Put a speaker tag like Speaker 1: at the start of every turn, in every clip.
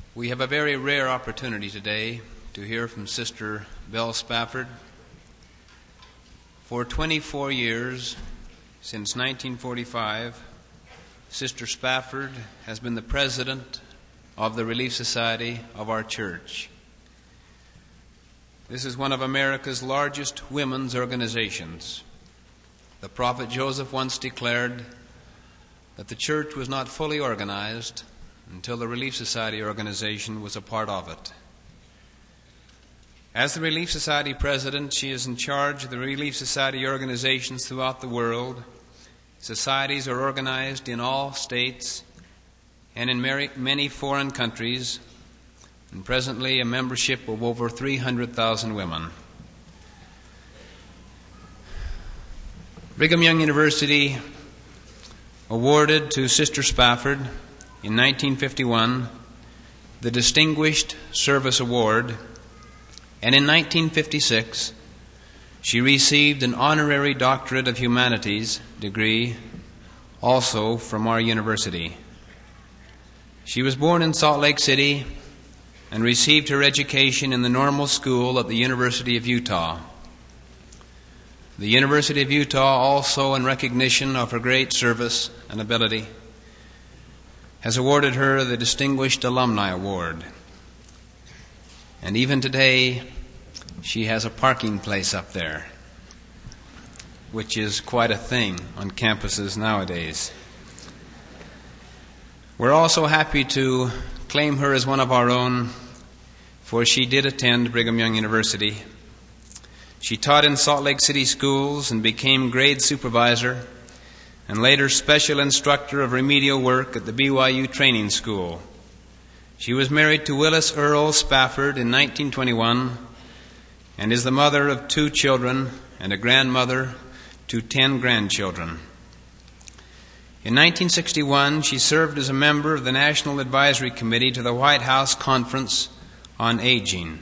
Speaker 1: We have a very rare opportunity today to hear from Sister Belle Spafford. For 24 years, since 1945, Sister Spafford has been the president of the Relief Society of our church. This is one of America's largest women's organizations. The prophet Joseph once declared that the church was not fully organized until the Relief Society organization was a part of it. As the Relief Society president, she is in charge of the Relief Society organizations throughout the world. Societies are organized in all states and in many foreign countries, and presently a membership of over 300,000 women. Brigham Young University awarded to Sister Spafford in 1951 the Distinguished Service Award, and in 1956 she received an Honorary Doctorate of Humanities degree also from our university. She was born in Salt Lake City and received her education in the Normal School at the University of Utah. The University of Utah, also in recognition of her great service and ability, has awarded her the Distinguished Alumni Award. And even today, she has a parking place up there, which is quite a thing on campuses nowadays. We're also happy to claim her as one of our own, for she did attend Brigham Young University. She taught in Salt Lake City schools and became grade supervisor and later special instructor of remedial work at the BYU Training School. She was married to Willis Earl Spafford in 1921 and is the mother of 2 children and a grandmother to 10 grandchildren. In 1961, she served as a member of the National Advisory Committee to the White House Conference on Aging.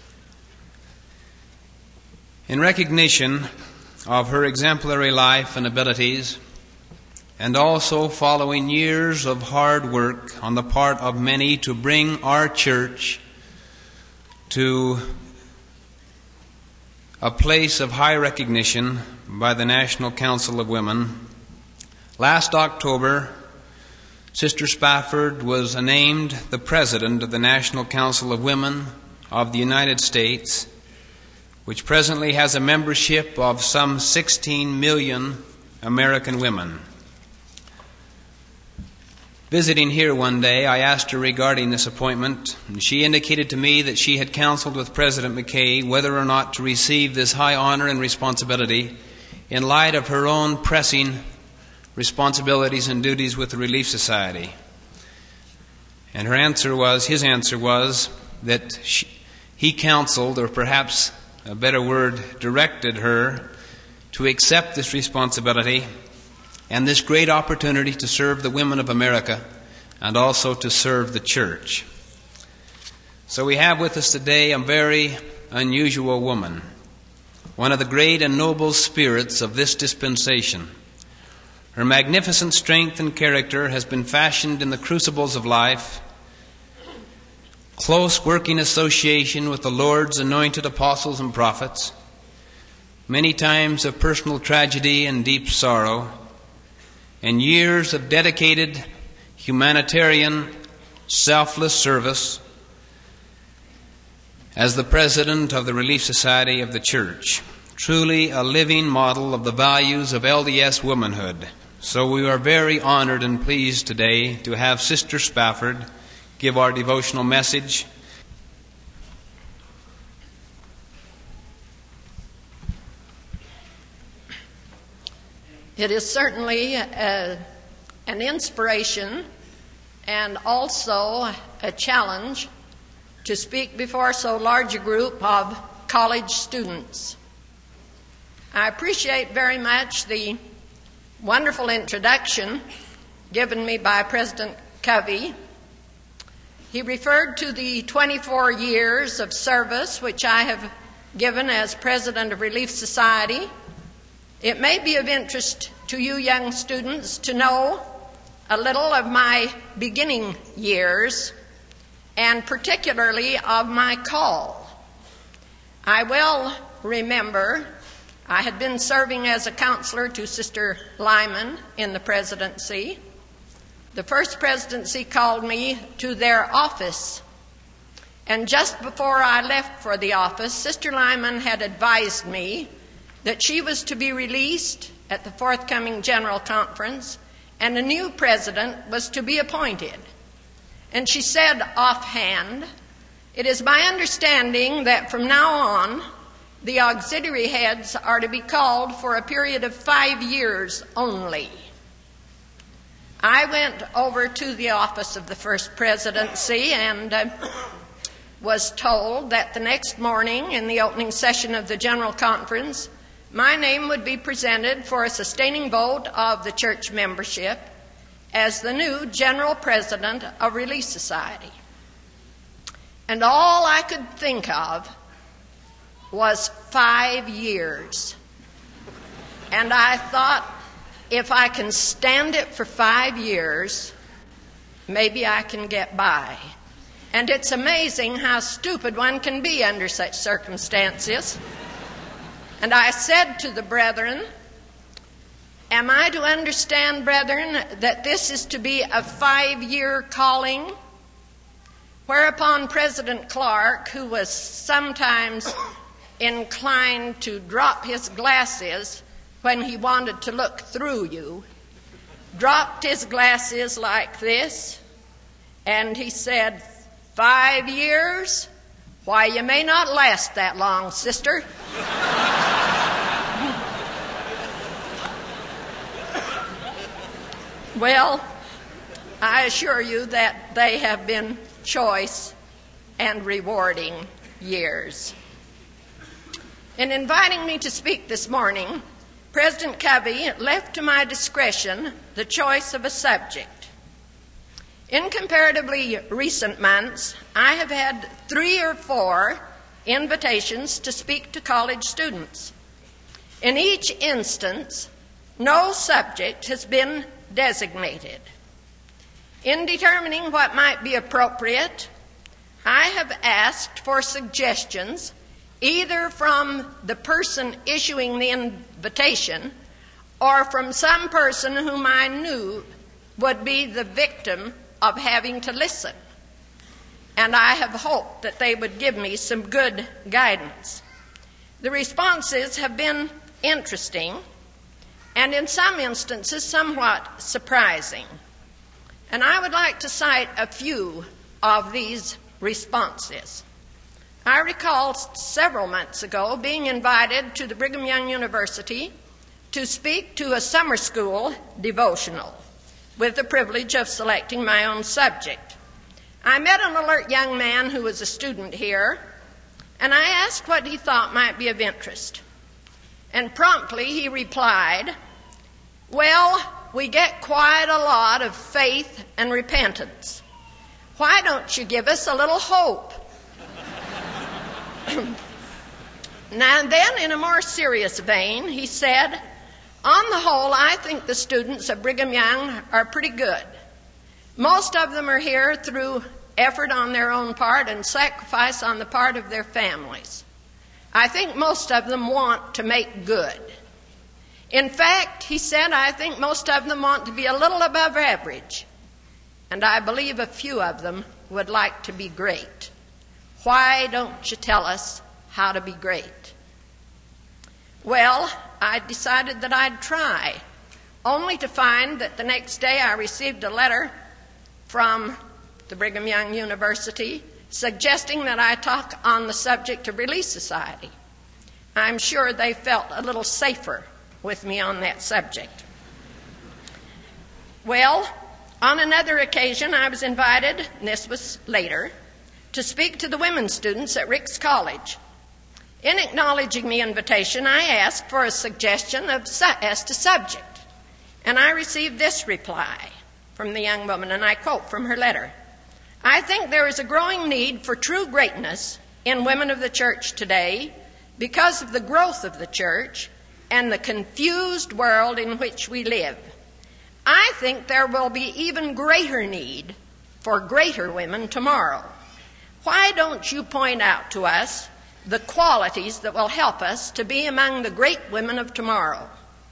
Speaker 1: In recognition of her exemplary life and abilities, and also following years of hard work on the part of many to bring our church to a place of high recognition by the National Council of Women, last October, Sister Spafford was named the President of the National Council of Women of the United States, which presently has a membership of some 16 million American women. Visiting here one day, I asked her regarding this appointment, and she indicated to me that she had counseled with President McKay whether or not to receive this high honor and responsibility in light of her own pressing responsibilities and duties with the Relief Society. And his answer was that he counseled, or perhaps a better word, directed her to accept this responsibility and this great opportunity to serve the women of America and also to serve the church. So we have with us today a very unusual woman, one of the great and noble spirits of this dispensation. Her magnificent strength and character has been fashioned in the crucibles of life, close working association with the Lord's anointed apostles and prophets, many times of personal tragedy and deep sorrow, and years of dedicated humanitarian, selfless service as the president of the Relief Society of the Church. Truly a living model of the values of LDS womanhood. So we are very honored and pleased today to have Sister Spafford give our devotional message.
Speaker 2: It is certainly an inspiration and also a challenge to speak before so large a group of college students. I appreciate very much the wonderful introduction given me by President Covey. He referred to the 24 years of service which I have given as President of Relief Society. It may be of interest to you young students to know a little of my beginning years and particularly of my call. I well remember I had been serving as a counselor to Sister Lyman in the presidency. The first presidency called me to their office, and just before I left for the office, Sister Lyman had advised me that she was to be released at the forthcoming General Conference, and a new president was to be appointed. And she said offhand, "It is my understanding that from now on, the auxiliary heads are to be called for a period of 5 years only." I went over to the office of the first presidency and was told that the next morning in the opening session of the General Conference, my name would be presented for a sustaining vote of the church membership as the new General President of Relief Society. And all I could think of was 5 years. And I thought, if I can stand it for 5 years, maybe I can get by. And it's amazing how stupid one can be under such circumstances. And I said to the brethren, "Am I to understand, brethren, that this is to be a 5-year calling?" Whereupon President Clark, who was sometimes inclined to drop his glasses when he wanted to look through you, dropped his glasses like this, and he said, "5 years? Why, you may not last that long, sister." Well, I assure you that they have been choice and rewarding years. In inviting me to speak this morning, President Covey left to my discretion the choice of a subject. In comparatively recent months, I have had 3 or 4 invitations to speak to college students. In each instance, no subject has been designated. In determining what might be appropriate, I have asked for suggestions either from the person issuing the invitation or from some person whom I knew would be the victim of having to listen. And I have hoped that they would give me some good guidance. The responses have been interesting and in some instances somewhat surprising. And I would like to cite a few of these responses. I recall several months ago being invited to the Brigham Young University to speak to a summer school devotional with the privilege of selecting my own subject. I met an alert young man who was a student here, and I asked what he thought might be of interest. And promptly he replied, "Well, we get quite a lot of faith and repentance. Why don't you give us a little hope?" Now then, in a more serious vein, he said, "On the whole, I think the students of Brigham Young are pretty good. Most of them are here through effort on their own part and sacrifice on the part of their families. I think most of them want to make good. In fact," he said, "I think most of them want to be a little above average. And I believe a few of them would like to be great. Why don't you tell us how to be great?" Well, I decided that I'd try, only to find that the next day I received a letter from the Brigham Young University suggesting that I talk on the subject of Relief Society. I'm sure they felt a little safer with me on that subject. Well, on another occasion I was invited, and this was later, to speak to the women students at Ricks College. In acknowledging the invitation, I asked for a suggestion as to subject, and I received this reply from the young woman, and I quote from her letter. "I think there is a growing need for true greatness in women of the church today because of the growth of the church and the confused world in which we live. I think there will be even greater need for greater women tomorrow. why don't you point out to us the qualities that will help us to be among the great women of tomorrow?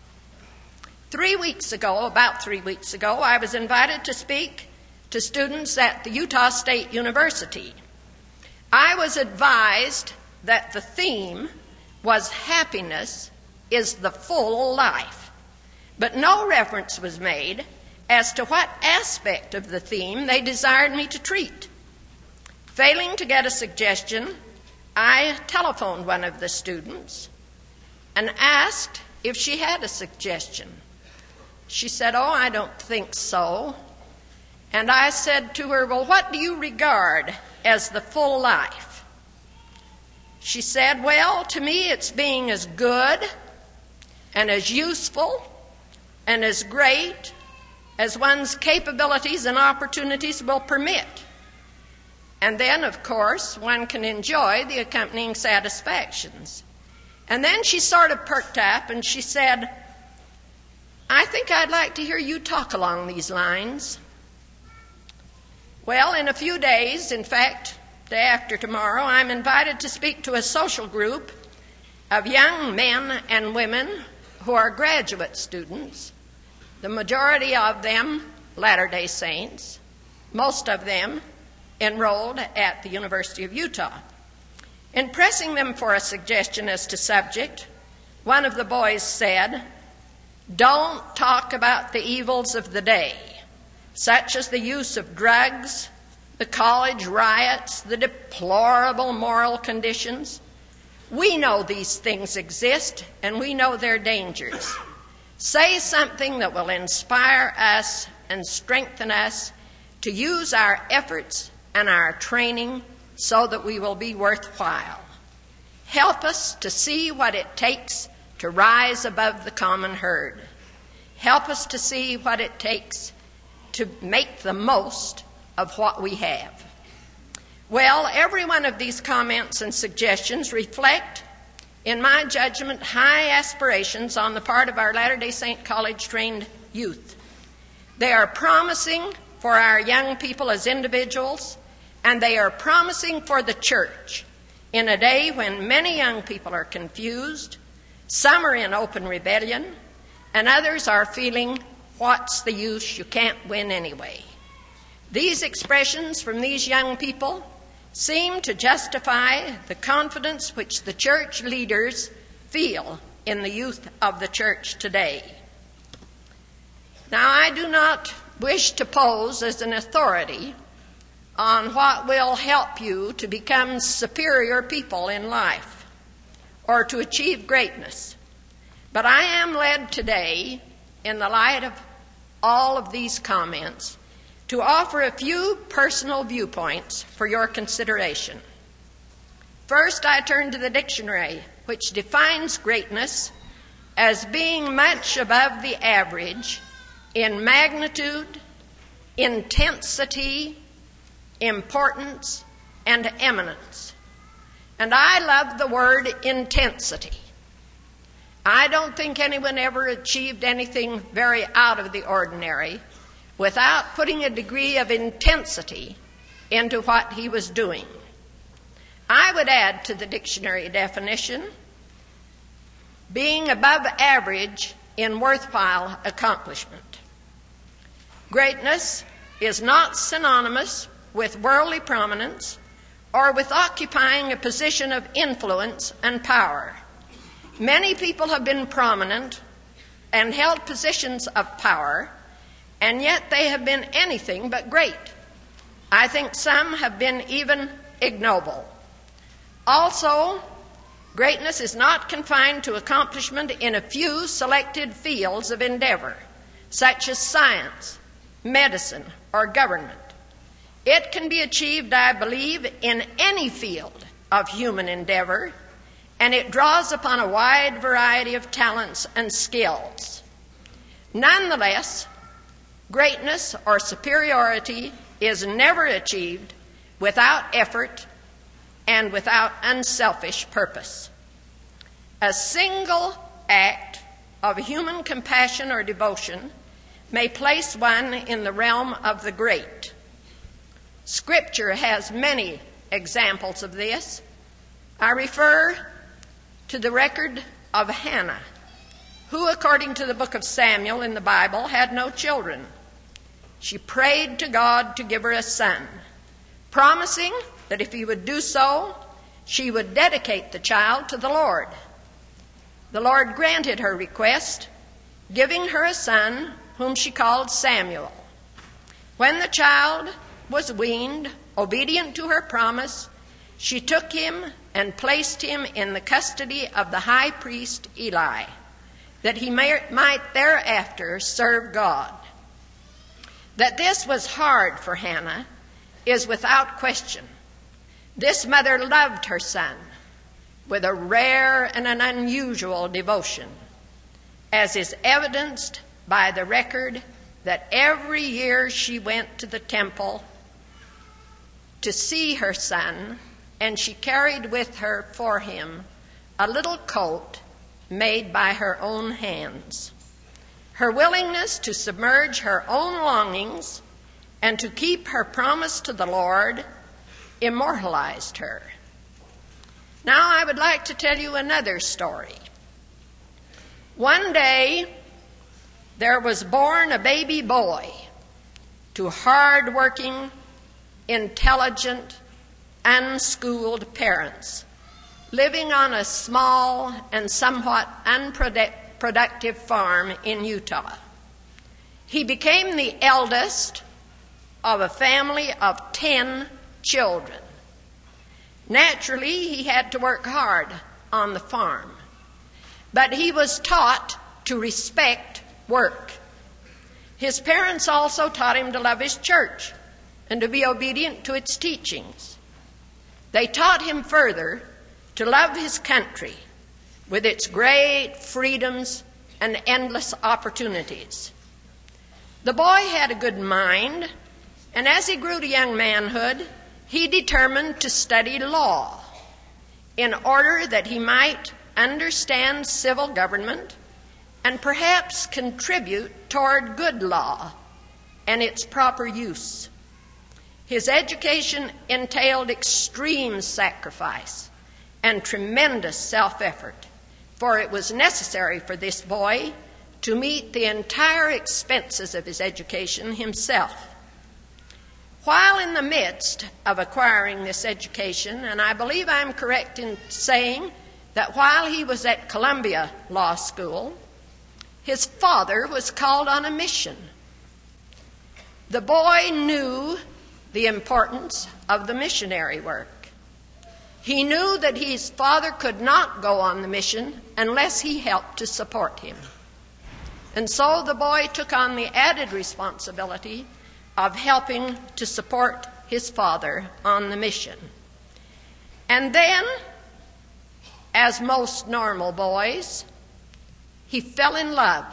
Speaker 2: About 3 weeks ago, I was invited to speak to students at the Utah State University. I was advised that the theme was happiness is the full life, but no reference was made as to what aspect of the theme they desired me to treat. Failing to get a suggestion, I telephoned one of the students and asked if she had a suggestion. She said, "Oh, I don't think so." And I said to her, "Well, what do you regard as the full life?" She said, "Well, to me it's being as good and as useful and as great as one's capabilities and opportunities will permit. And then, of course, one can enjoy the accompanying satisfactions." And then she sort of perked up and she said, "I think I'd like to hear you talk along these lines." Well, in a few days, in fact, day after tomorrow, I'm invited to speak to a social group of young men and women who are graduate students, the majority of them Latter-day Saints, most of them enrolled at the University of Utah. In pressing them for a suggestion as to subject, one of the boys said, "Don't talk about the evils of the day, such as the use of drugs, the college riots, the deplorable moral conditions. We know these things exist, and we know their dangers. Say something that will inspire us and strengthen us to use our efforts and our training so that we will be worthwhile. Help us to see what it takes to rise above the common herd. Help us to see what it takes to make the most of what we have." Well, every one of these comments and suggestions reflect, in my judgment, high aspirations on the part of our Latter-day Saint college-trained youth. They are promising for our young people as individuals, and they are promising for the church in a day when many young people are confused, some are in open rebellion, and others are feeling, "What's the use? You can't win anyway." These expressions from these young people seem to justify the confidence which the church leaders feel in the youth of the church today. Now, I do not wish to pose as an authority on what will help you to become superior people in life or to achieve greatness. But I am led today, in the light of all of these comments, to offer a few personal viewpoints for your consideration. First, I turn to the dictionary, which defines greatness as being much above the average in magnitude, intensity, importance, and eminence. And I love the word intensity. I don't think anyone ever achieved anything very out of the ordinary without putting a degree of intensity into what he was doing. I would add to the dictionary definition, being above average in worthwhile accomplishment. Greatness is not synonymous with worldly prominence or with occupying a position of influence and power. Many people have been prominent and held positions of power, and yet they have been anything but great. I think some have been even ignoble. Also, greatness is not confined to accomplishment in a few selected fields of endeavor, such as science, medicine, or government. It can be achieved, I believe, in any field of human endeavor, and it draws upon a wide variety of talents and skills. Nonetheless, greatness or superiority is never achieved without effort and without unselfish purpose. A single act of human compassion or devotion may place one in the realm of the great. Scripture has many examples of this. I refer to the record of Hannah, who, according to the book of Samuel in the Bible, had no children. She prayed to God to give her a son, promising that if he would do so, she would dedicate the child to the Lord. The Lord granted her request, giving her a son whom she called Samuel. When the child was weaned, obedient to her promise, she took him and placed him in the custody of the high priest Eli, that he might thereafter serve God. That this was hard for Hannah is without question. This mother loved her son with a rare and an unusual devotion, as is evidenced by the record that every year she went to the temple to see her son, and she carried with her for him a little coat made by her own hands. Her willingness to submerge her own longings and to keep her promise to the Lord immortalized her. Now I would like to tell you another story. One day, there was born a baby boy to hard-working, intelligent, unschooled parents living on a small and somewhat unproductive farm in Utah. He became the eldest of a family of 10 children. Naturally, he had to work hard on the farm, but he was taught to respect work. His parents also taught him to love his church and to be obedient to its teachings. They taught him further to love his country with its great freedoms and endless opportunities. The boy had a good mind, and as he grew to young manhood, he determined to study law in order that he might understand civil government and perhaps contribute toward good law and its proper use. His education entailed extreme sacrifice and tremendous self-effort, for it was necessary for this boy to meet the entire expenses of his education himself. While in the midst of acquiring this education, and I believe I'm correct in saying that while he was at Columbia Law School, his father was called on a mission. The boy knew the importance of the missionary work. He knew that his father could not go on the mission unless he helped to support him. And so the boy took on the added responsibility of helping to support his father on the mission. And then, as most normal boys, he fell in love.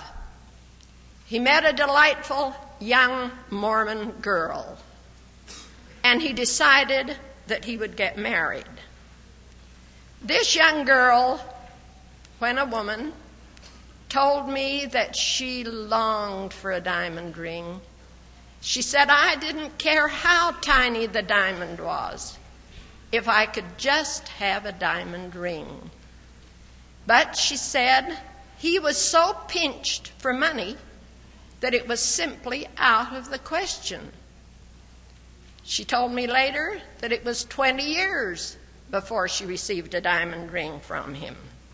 Speaker 2: He met a delightful young Mormon girl, and he decided that he would get married. This young girl, when a woman, told me that she longed for a diamond ring. She said, I didn't care how tiny the diamond was, if I could just have a diamond ring. But she said he was so pinched for money that it was simply out of the question. She told me later that it was 20 years before she received a diamond ring from him.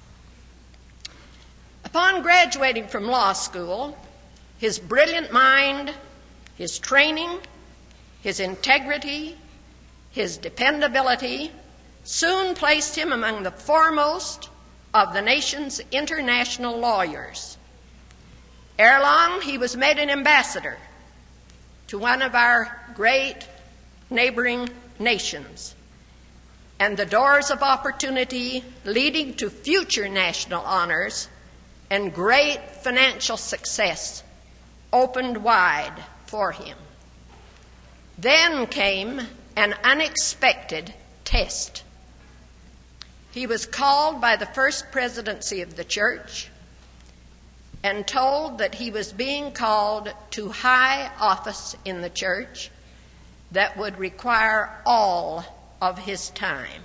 Speaker 2: Upon graduating from law school, his brilliant mind, his training, his integrity, his dependability soon placed him among the foremost of the nation's international lawyers. Ere long, he was made an ambassador to one of our great neighboring nations, and the doors of opportunity leading to future national honors and great financial success opened wide for him. Then came an unexpected test. He was called by the first presidency of the church and told that he was being called to high office in the church that would require all of his time.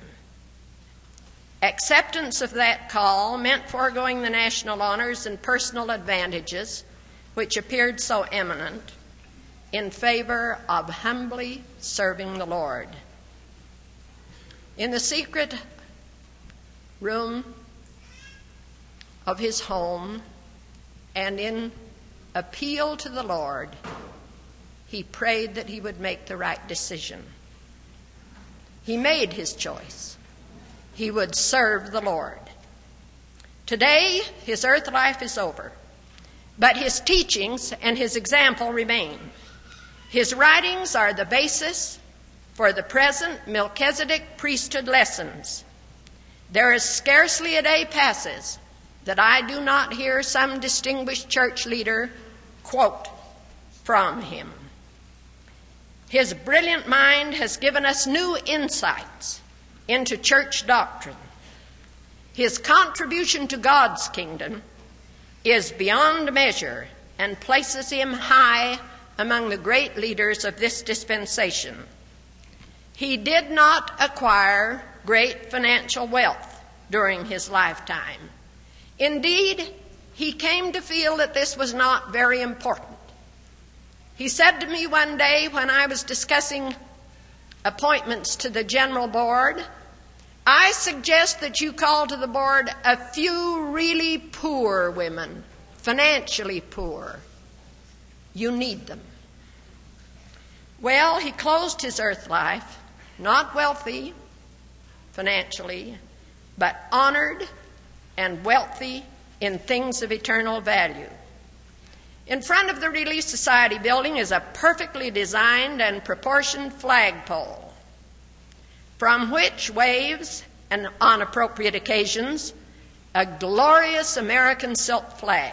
Speaker 2: Acceptance of that call meant foregoing the national honors and personal advantages which appeared so eminent in favor of humbly serving the Lord. In the secret room of his home and in appeal to the Lord, he prayed that he would make the right decision. He made his choice. He would serve the Lord. Today, his earth life is over, but his teachings and his example remain. His writings are the basis for the present Melchizedek priesthood lessons. There is scarcely a day passes that I do not hear some distinguished church leader quote from him. His brilliant mind has given us new insights into church doctrine. His contribution to God's kingdom is beyond measure and places him high among the great leaders of this dispensation. He did not acquire great financial wealth during his lifetime. Indeed, he came to feel that this was not very important. He said to me one day when I was discussing appointments to the general board, I suggest that you call to the board a few really poor women, financially poor. You need them. Well, he closed his earth life, not wealthy financially, but honored and wealthy in things of eternal value. In front of the Relief Society building is a perfectly designed and proportioned flagpole from which waves, and on appropriate occasions, a glorious American silk flag.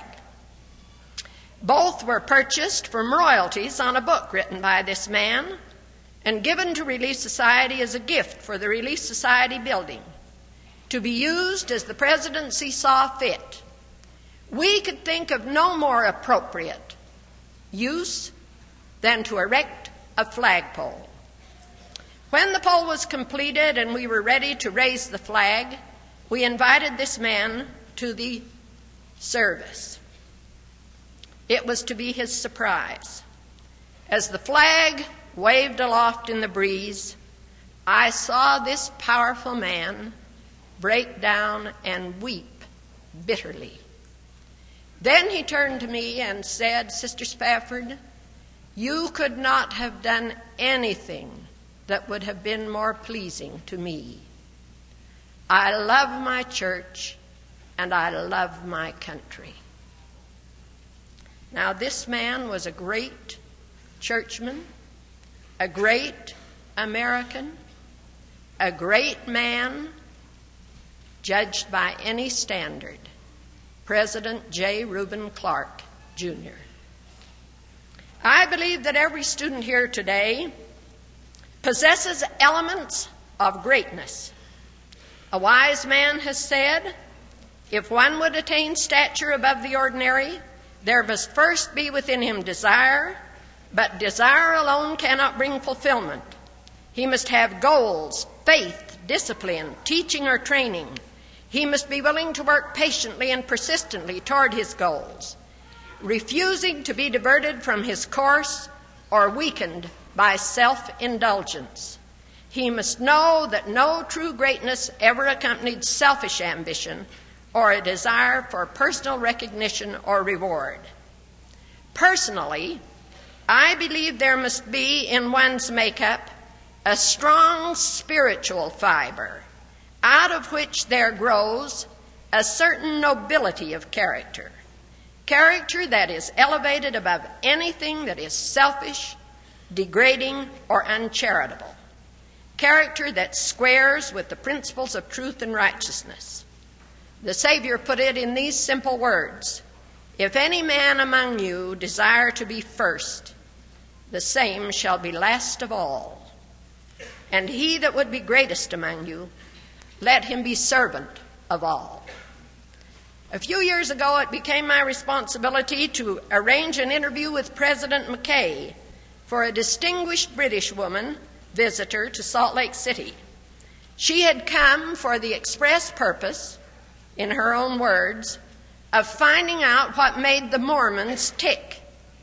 Speaker 2: Both were purchased from royalties on a book written by this man and given to Relief Society as a gift for the Relief Society building, to be used as the presidency saw fit. We could think of no more appropriate use than to erect a flagpole. When the pole was completed and we were ready to raise the flag, we invited this man to the service. It was to be his surprise. As the flag waved aloft in the breeze, I saw this powerful man break down and weep bitterly. Then he turned to me and said, Sister Spafford, you could not have done anything that would have been more pleasing to me. I love my church and I love my country. Now, this man was a great churchman, a great American, a great man, judged by any standard, President J. Reuben Clark, Jr. I believe that every student here today possesses elements of greatness. A wise man has said, if one would attain stature above the ordinary, there must first be within him desire, but desire alone cannot bring fulfillment. He must have goals, faith, discipline, teaching or training. He must be willing to work patiently and persistently toward his goals, refusing to be diverted from his course or weakened by self-indulgence. He must know that no true greatness ever accompanied selfish ambition or a desire for personal recognition or reward. Personally, I believe there must be in one's makeup a strong spiritual fiber, out of which there grows a certain nobility of character, character that is elevated above anything that is selfish, degrading, or uncharitable, character that squares with the principles of truth and righteousness. The Savior put it in these simple words, if any man among you desire to be first, the same shall be last of all. And he that would be greatest among you, let him be servant of all. A few years ago, it became my responsibility to arrange an interview with President McKay for a distinguished British woman visitor to Salt Lake City. She had come for the express purpose, in her own words, of finding out what made the Mormons tick.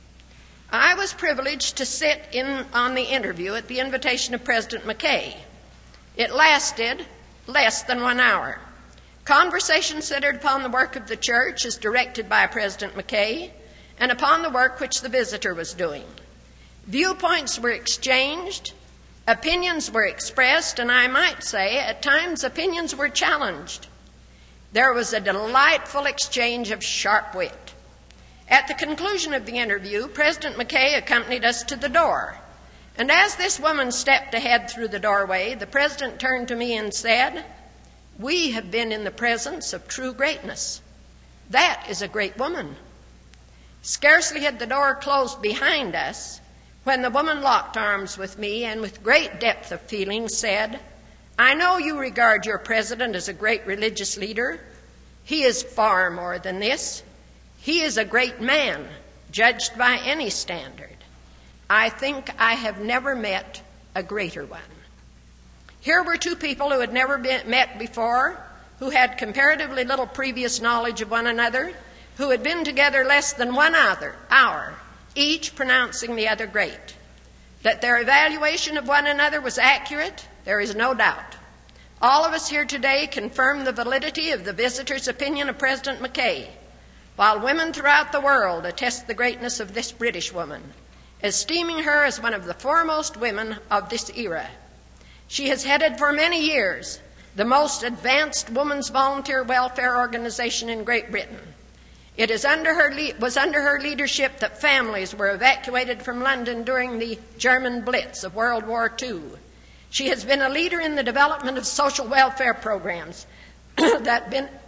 Speaker 2: I was privileged to sit in on the interview at the invitation of President McKay. It lasted less than 1 hour. Conversation centered upon the work of the church as directed by President McKay and upon the work which the visitor was doing. Viewpoints were exchanged, opinions were expressed, and I might say at times opinions were challenged. There was a delightful exchange of sharp wit. At the conclusion of the interview, President McKay accompanied us to the door. And as this woman stepped ahead through the doorway, the president turned to me and said, "We have been in the presence of true greatness. That is a great woman." Scarcely had the door closed behind us when the woman locked arms with me and with great depth of feeling said, "I know you regard your president as a great religious leader. He is far more than this. He is a great man, judged by any standard. I think I have never met a greater one." Here were two people who had never met before, who had comparatively little previous knowledge of one another, who had been together less than 1 hour, each pronouncing the other great. That their evaluation of one another was accurate, there is no doubt. All of us here today confirm the validity of the visitor's opinion of President McKay, while women throughout the world attest the greatness of this British woman, esteeming her as one of the foremost women of this era. She has headed for many years the most advanced women's volunteer welfare organization in Great Britain. It was under her leadership that families were evacuated from London during the German Blitz of World War II. She has been a leader in the development of social welfare programs that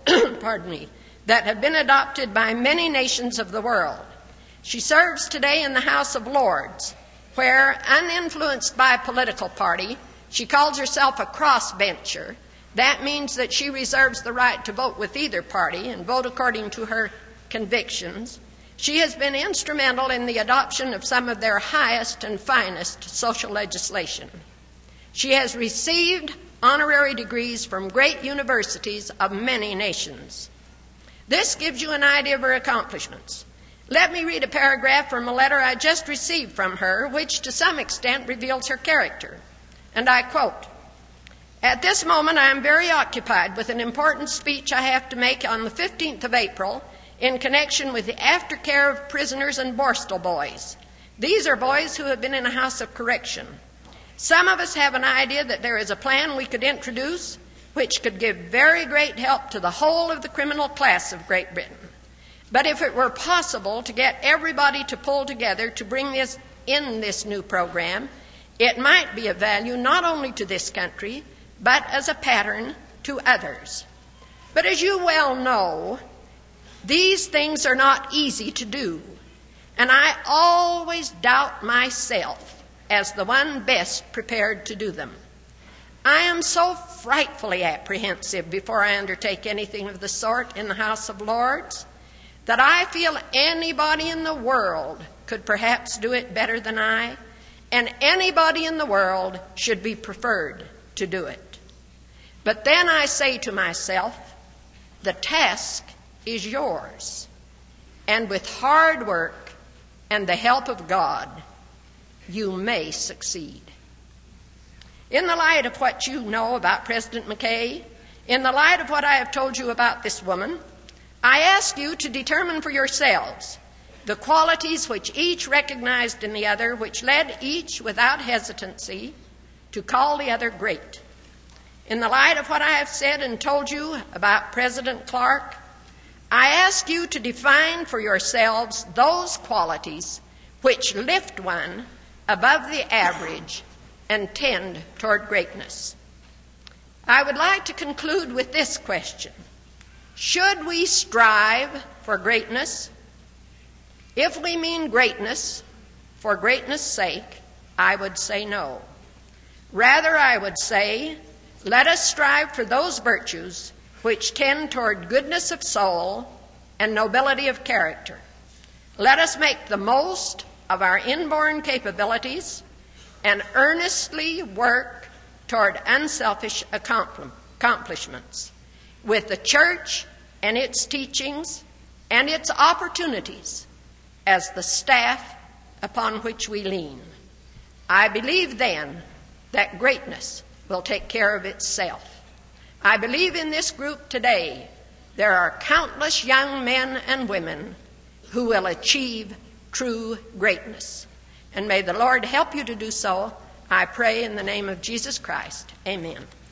Speaker 2: have been adopted by many nations of the world. She serves today in the House of Lords, where, uninfluenced by a political party, she calls herself a crossbencher. That means that she reserves the right to vote with either party and vote according to her convictions. She has been instrumental in the adoption of some of their highest and finest social legislation. She has received honorary degrees from great universities of many nations. This gives you an idea of her accomplishments. Let me read a paragraph from a letter I just received from her, which to some extent reveals her character. And I quote, "At this moment I am very occupied with an important speech I have to make on the 15th of April in connection with the aftercare of prisoners and Borstal boys. These are boys who have been in a house of correction. Some of us have an idea that there is a plan we could introduce which could give very great help to the whole of the criminal class of Great Britain. But if it were possible to get everybody to pull together to bring this new program, it might be of value not only to this country, but as a pattern to others. But as you well know, these things are not easy to do, and I always doubt myself as the one best prepared to do them. I am so frightfully apprehensive before I undertake anything of the sort in the House of Lords that I feel anybody in the world could perhaps do it better than I, and anybody in the world should be preferred to do it. But then I say to myself, the task is yours, and with hard work and the help of God, you may succeed." In the light of what you know about President McKay, in the light of what I have told you about this woman, I ask you to determine for yourselves the qualities which each recognized in the other, which led each without hesitancy to call the other great. In the light of what I have said and told you about President Clark, I ask you to define for yourselves those qualities which lift one above the average and tend toward greatness. I would like to conclude with this question: should we strive for greatness? If we mean greatness for greatness' sake, I would say no. Rather, I would say, let us strive for those virtues which tend toward goodness of soul and nobility of character. Let us make the most of our inborn capabilities and earnestly work toward unselfish accomplishments, with the church and its teachings and its opportunities as the staff upon which we lean. I believe then that greatness will take care of itself. I believe in this group today there are countless young men and women who will achieve true greatness. And may the Lord help you to do so. I pray in the name of Jesus Christ. Amen.